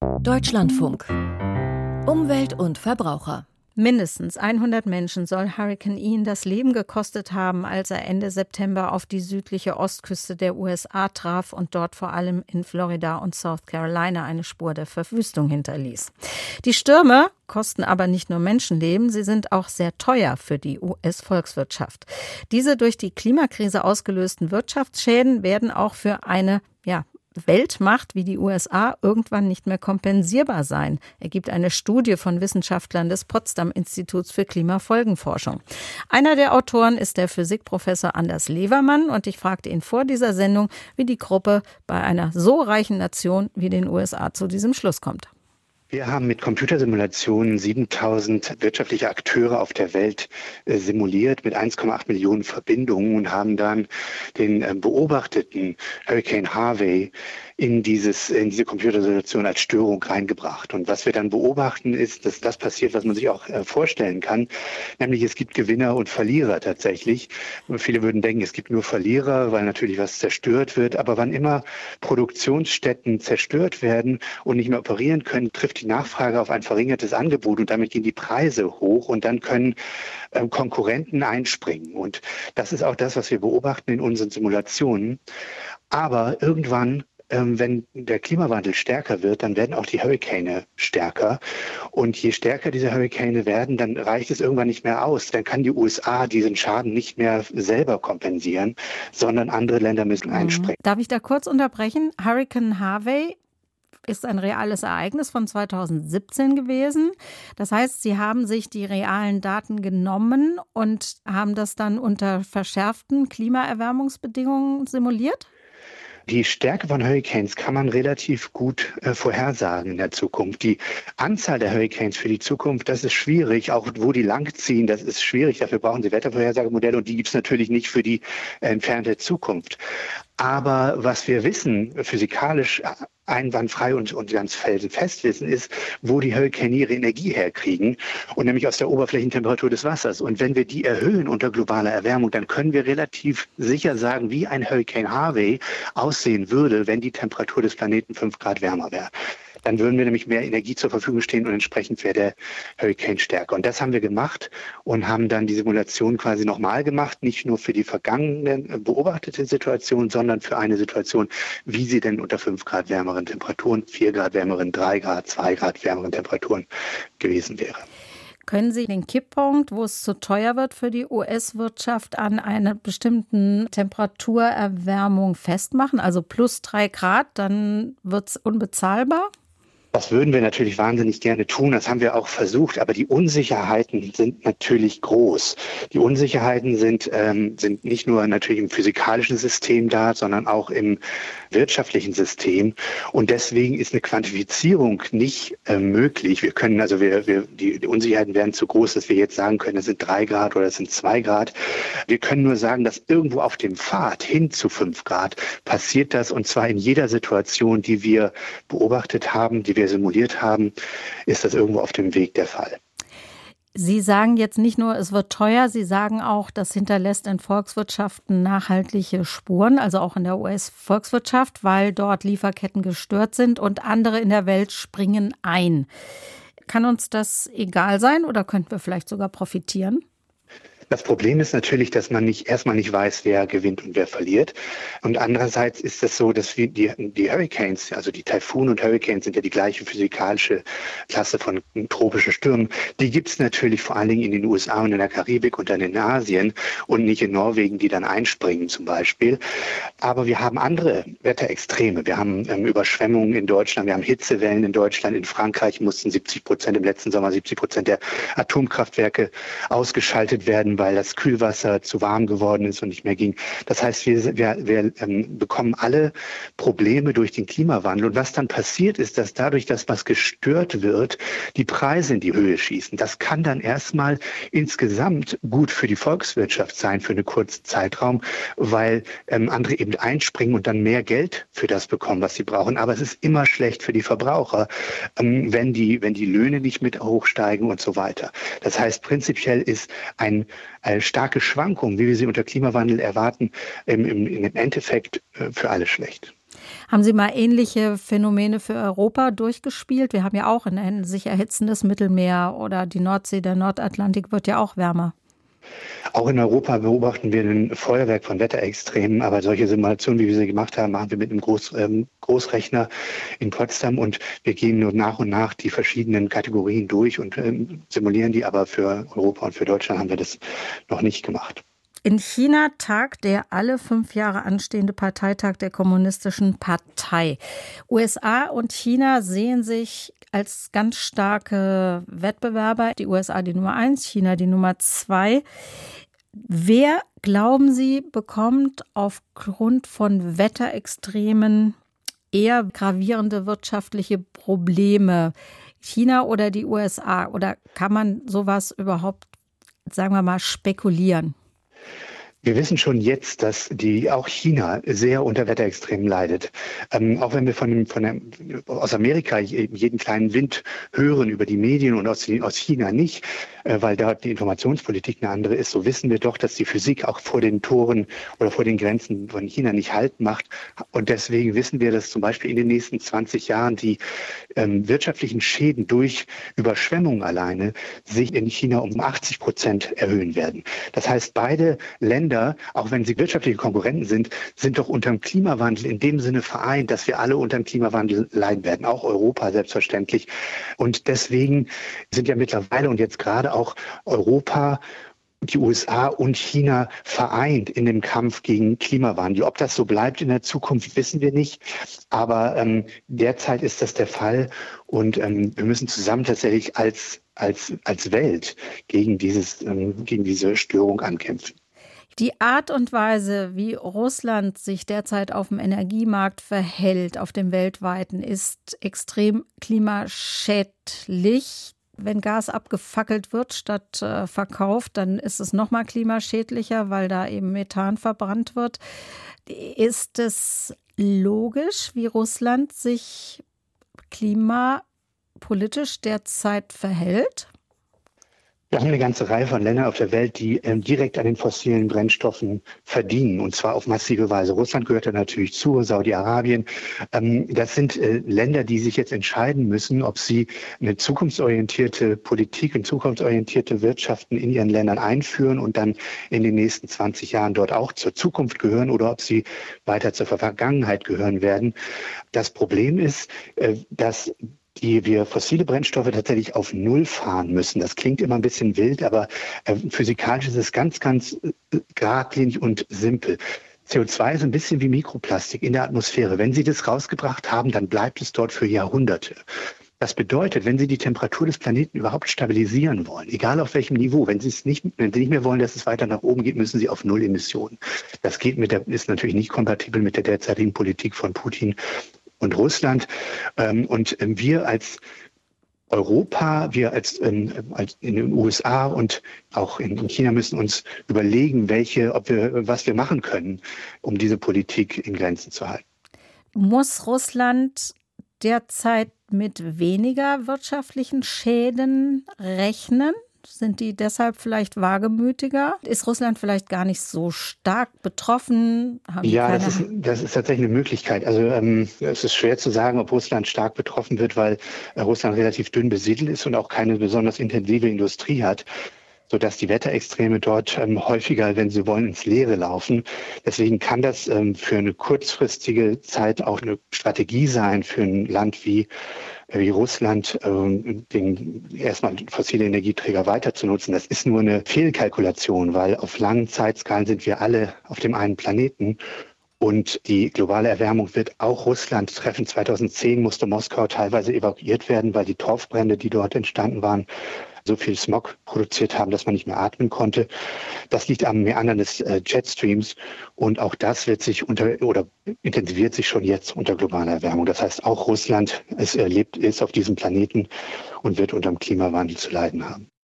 Deutschlandfunk. Umwelt und Verbraucher. Mindestens 100 Menschen soll Hurrikan Ian das Leben gekostet haben, als er Ende September auf die südliche Ostküste der USA traf und dort vor allem in Florida und South Carolina eine Spur der Verwüstung hinterließ. Die Stürme kosten aber nicht nur Menschenleben, sie sind auch sehr teuer für die US-Volkswirtschaft. Diese durch die Klimakrise ausgelösten Wirtschaftsschäden werden auch für eine Weltmacht wie die USA irgendwann nicht mehr kompensierbar sein, ergibt eine Studie von Wissenschaftlern des Potsdam-Instituts für Klimafolgenforschung. Einer der Autoren ist der Physikprofessor Anders Levermann und ich fragte ihn vor dieser Sendung, wie die Gruppe bei einer so reichen Nation wie den USA zu diesem Schluss kommt. Wir haben mit Computersimulationen 7000 wirtschaftliche Akteure auf der Welt simuliert mit 1,8 Millionen Verbindungen und haben dann den beobachteten Hurricane Harvey in diese Computersimulation als Störung reingebracht. Und was wir dann beobachten, ist, dass das passiert, was man sich auch vorstellen kann, nämlich es gibt Gewinner und Verlierer tatsächlich. Und viele würden denken, es gibt nur Verlierer, weil natürlich was zerstört wird. Aber wann immer Produktionsstätten zerstört werden und nicht mehr operieren können, trifft die Nachfrage auf ein verringertes Angebot und damit gehen die Preise hoch und dann können Konkurrenten einspringen. Und das ist auch das, was wir beobachten in unseren Simulationen. Aber irgendwann, wenn der Klimawandel stärker wird, dann werden auch die Hurrikane stärker. Und je stärker diese Hurrikane werden, dann reicht es irgendwann nicht mehr aus. Dann kann die USA diesen Schaden nicht mehr selber kompensieren, sondern andere Länder müssen einspringen. Darf ich da kurz unterbrechen? Hurrikan Harvey ist ein reales Ereignis von 2017 gewesen. Das heißt, Sie haben sich die realen Daten genommen und haben das dann unter verschärften Klimaerwärmungsbedingungen simuliert? Die Stärke von Hurricanes kann man relativ gut vorhersagen in der Zukunft. Die Anzahl der Hurricanes für die Zukunft, das ist schwierig. Auch wo die langziehen, das ist schwierig. Dafür brauchen Sie Wettervorhersagemodelle und die gibt es natürlich nicht für die entfernte Zukunft. Aber was wir wissen, physikalisch einwandfrei und ganz felsenfest wissen, ist, wo die Hurrikane ihre Energie herkriegen und nämlich aus der Oberflächentemperatur des Wassers. Und wenn wir die erhöhen unter globaler Erwärmung, dann können wir relativ sicher sagen, wie ein Hurricane Harvey aussehen würde, wenn die Temperatur des Planeten 5 Grad wärmer wäre. Dann würden wir nämlich mehr Energie zur Verfügung stehen und entsprechend wäre der Hurricane stärker. Und das haben wir gemacht und haben dann die Simulation quasi nochmal gemacht, nicht nur für die vergangenen beobachtete Situation, sondern für eine Situation, wie sie denn unter 5 Grad wärmeren Temperaturen, 4 Grad wärmeren, 3 Grad, 2 Grad wärmeren Temperaturen gewesen wäre. Können Sie den Kipppunkt, wo es zu teuer wird für die US-Wirtschaft, an einer bestimmten Temperaturerwärmung festmachen? Also plus 3 Grad, dann wird es unbezahlbar? Das würden wir natürlich wahnsinnig gerne tun. Das haben wir auch versucht. Aber die Unsicherheiten sind natürlich groß. Die Unsicherheiten sind nicht nur natürlich im physikalischen System da, sondern auch im wirtschaftlichen System. Und deswegen ist eine Quantifizierung nicht möglich. Wir können die Unsicherheiten werden zu groß, dass wir jetzt sagen können, es sind 3 Grad oder es sind 2 Grad. Wir können nur sagen, dass irgendwo auf dem Pfad hin zu 5 Grad passiert das. Und zwar in jeder Situation, die wir beobachtet haben, die wir simuliert haben, ist das irgendwo auf dem Weg der Fall. Sie sagen jetzt nicht nur, es wird teuer, Sie sagen auch, das hinterlässt in Volkswirtschaften nachhaltige Spuren, also auch in der US-Volkswirtschaft, weil dort Lieferketten gestört sind und andere in der Welt springen ein. Kann uns das egal sein oder könnten wir vielleicht sogar profitieren? Das Problem ist natürlich, dass man erstmal nicht weiß, wer gewinnt und wer verliert. Und andererseits ist es so, dass wir die Hurricanes, also die Taifun und Hurricanes sind ja die gleiche physikalische Klasse von tropischen Stürmen. Die gibt es natürlich vor allen Dingen in den USA und in der Karibik und dann in Asien und nicht in Norwegen, die dann einspringen zum Beispiel. Aber wir haben andere Wetterextreme. Wir haben Überschwemmungen in Deutschland, wir haben Hitzewellen in Deutschland. In Frankreich mussten 70% im letzten Sommer 70% der Atomkraftwerke ausgeschaltet werden, weil das Kühlwasser zu warm geworden ist und nicht mehr ging. Das heißt, wir bekommen alle Probleme durch den Klimawandel. Und was dann passiert ist, dass dadurch, dass was gestört wird, die Preise in die Höhe schießen. Das kann dann erstmal insgesamt gut für die Volkswirtschaft sein, für einen kurzen Zeitraum, weil andere eben einspringen und dann mehr Geld für das bekommen, was sie brauchen. Aber es ist immer schlecht für die Verbraucher, wenn die Löhne nicht mit hochsteigen und so weiter. Das heißt, prinzipiell ist eine starke Schwankung, wie wir sie unter Klimawandel erwarten, im Endeffekt für alle schlecht. Haben Sie mal ähnliche Phänomene für Europa durchgespielt? Wir haben ja auch ein sich erhitzendes Mittelmeer oder die Nordsee, der Nordatlantik wird ja auch wärmer. Auch in Europa beobachten wir ein Feuerwerk von Wetterextremen, aber solche Simulationen, wie wir sie gemacht haben, machen wir mit einem Großrechner in Potsdam und wir gehen nur nach und nach die verschiedenen Kategorien durch und simulieren die, aber für Europa und für Deutschland haben wir das noch nicht gemacht. In China tagt der alle 5 Jahre anstehende Parteitag der Kommunistischen Partei. USA und China sehen sich als ganz starke Wettbewerber. Die USA die Nummer 1, China die Nummer 2. Wer, glauben Sie, bekommt aufgrund von Wetterextremen eher gravierende wirtschaftliche Probleme? China oder die USA? Oder kann man sowas überhaupt, sagen wir mal, spekulieren? Wir wissen schon jetzt, dass auch China sehr unter Wetterextremen leidet. Auch wenn wir aus Amerika jeden kleinen Wind hören über die Medien und aus China nicht, weil dort die Informationspolitik eine andere ist, so wissen wir doch, dass die Physik auch vor den Toren oder vor den Grenzen von China nicht Halt macht. Und deswegen wissen wir, dass zum Beispiel in den nächsten 20 Jahren die wirtschaftlichen Schäden durch Überschwemmungen alleine sich in China um 80% erhöhen werden. Das heißt, beide Länder, auch wenn sie wirtschaftliche Konkurrenten sind doch unter dem Klimawandel in dem Sinne vereint, dass wir alle unter dem Klimawandel leiden werden, auch Europa selbstverständlich. Und deswegen sind ja mittlerweile und jetzt gerade auch Europa, die USA und China vereint in dem Kampf gegen Klimawandel. Ob das so bleibt in der Zukunft, wissen wir nicht. Aber derzeit ist das der Fall. Und wir müssen zusammen tatsächlich als Welt gegen diese Störung ankämpfen. Die Art und Weise, wie Russland sich derzeit auf dem Energiemarkt verhält, auf dem weltweiten, ist extrem klimaschädlich. Wenn Gas abgefackelt wird statt verkauft, dann ist es noch mal klimaschädlicher, weil da eben Methan verbrannt wird. Ist es logisch, wie Russland sich klimapolitisch derzeit verhält? Wir haben eine ganze Reihe von Ländern auf der Welt, die direkt an den fossilen Brennstoffen verdienen, und zwar auf massive Weise. Russland gehört da natürlich zu, Saudi-Arabien. Das sind Länder, die sich jetzt entscheiden müssen, ob sie eine zukunftsorientierte Politik und zukunftsorientierte Wirtschaften in ihren Ländern einführen und dann in den nächsten 20 Jahren dort auch zur Zukunft gehören oder ob sie weiter zur Vergangenheit gehören werden. Das Problem ist, dass wir fossile Brennstoffe tatsächlich auf Null fahren müssen. Das klingt immer ein bisschen wild, aber physikalisch ist es ganz, ganz geradlinig und simpel. CO2 ist ein bisschen wie Mikroplastik in der Atmosphäre. Wenn Sie das rausgebracht haben, dann bleibt es dort für Jahrhunderte. Das bedeutet, wenn Sie die Temperatur des Planeten überhaupt stabilisieren wollen, egal auf welchem Niveau, wenn Sie nicht mehr wollen, dass es weiter nach oben geht, müssen Sie auf Null Emissionen. Das ist natürlich nicht kompatibel mit der derzeitigen Politik von Putin und Russland. Und wir als Europa, wir als in den USA und auch in China müssen uns überlegen, was wir machen können, um diese Politik in Grenzen zu halten. Muss Russland derzeit mit weniger wirtschaftlichen Schäden rechnen? Sind die deshalb vielleicht wagemütiger? Ist Russland vielleicht gar nicht so stark betroffen? Das ist tatsächlich eine Möglichkeit. Also es ist schwer zu sagen, ob Russland stark betroffen wird, weil Russland relativ dünn besiedelt ist und auch keine besonders intensive Industrie hat, sodass die Wetterextreme dort häufiger, wenn Sie wollen, ins Leere laufen. Deswegen kann das für eine kurzfristige Zeit auch eine Strategie sein für ein Land wie Russland, erstmal fossile Energieträger weiter zu nutzen. Das ist nur eine Fehlkalkulation, weil auf langen Zeitskalen sind wir alle auf dem einen Planeten. Und die globale Erwärmung wird auch Russland treffen. 2010 musste Moskau teilweise evakuiert werden, weil die Torfbrände, die dort entstanden waren, so viel Smog produziert haben, dass man nicht mehr atmen konnte. Das liegt am Meandern des Jetstreams und auch das intensiviert sich schon jetzt unter globaler Erwärmung. Das heißt, auch Russland ist auf diesem Planeten und wird unter dem Klimawandel zu leiden haben.